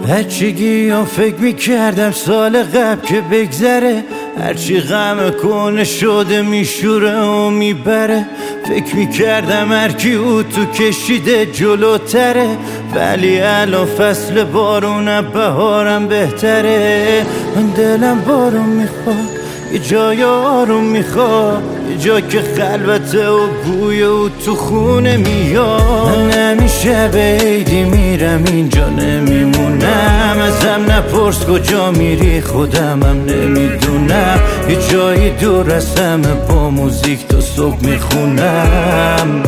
بچگی ها فکر میکردم سال قبل که بگذره، هرچی غم کنه شده میشوره و میبره. فکر میکردم هرکی او تو کشیده جلوتره، ولی الان فصل بارونه بهارم بهتره. من دلم بارون میخواد، یه جای آروم میخواد، یه جا که خلوته و بوی او تو خونه میاد. من همیشه به عیدی میرم اینجا نمیمونم، ازم نپرس کجا میری خودمم نمیدونم. یه جایی دور از همه با موزیک تا صبح میخونم.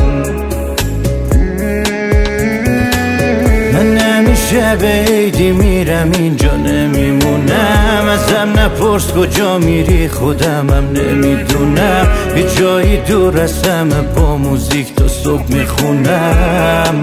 من همیشه به عیدی میرم اینجا نمیمونم، ازم نپرس کجا میری خودمم نمیدونم. یه جایی دور از همه با موزیک تا صبح میخونم.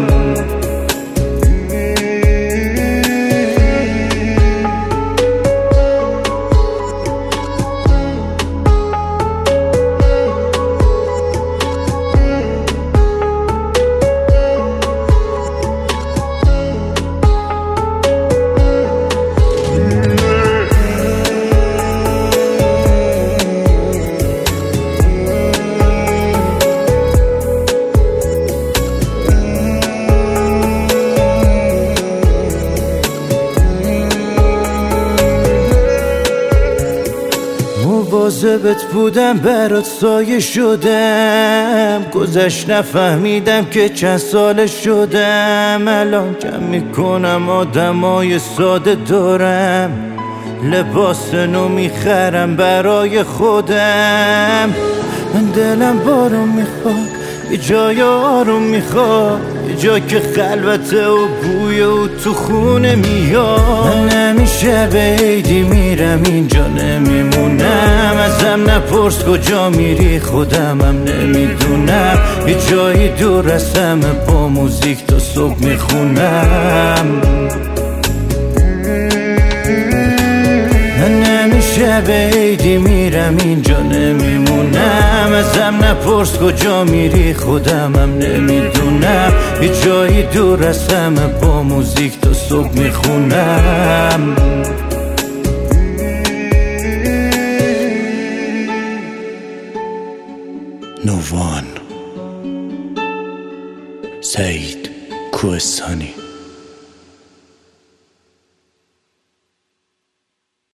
مواظبت بودم برات سایه شدم، گذشت نفهمیدم که چند ساله شدم. الان جمع میکنم آدمای ساده دارم، لباس نو میخرم برای خودم. من دلم بارون میخواد، یه جای آروم میخواد، یه جا که خلوته و بوی او تو خونه میاد. من همیشه به عیدی میرم اینجا نمیمونم، ازم نپرس کجا میری خودمم نمیدونم. یه جایی دور از همه با موزیک تا صبح میخونم. من همیشه به عیدی میرم اینجا نمیمونم، ازم نپرس کجا میری خودمم نمیدونم. یه جایی دور از همه با موزیک تا صبح میخونم. نووان سعید کوهستانی.